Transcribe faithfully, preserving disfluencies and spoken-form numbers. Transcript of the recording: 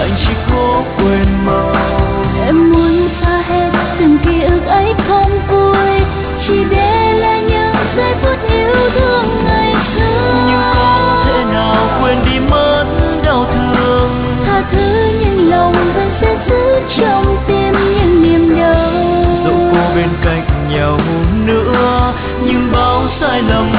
lại chỉ cố quên mau. Em muốn xa hết từng ký ức ấy không vui, chỉ để lại những giây phút yêu thương ngày xưa. Nhưng không thể nào quên đi mất đau thương. Tha thứ nhưng lòng vẫn sẽ giữ trong tim những niềm đau. Dẫu cô bên cạnh nhau nữa, nhưng bao sai lầm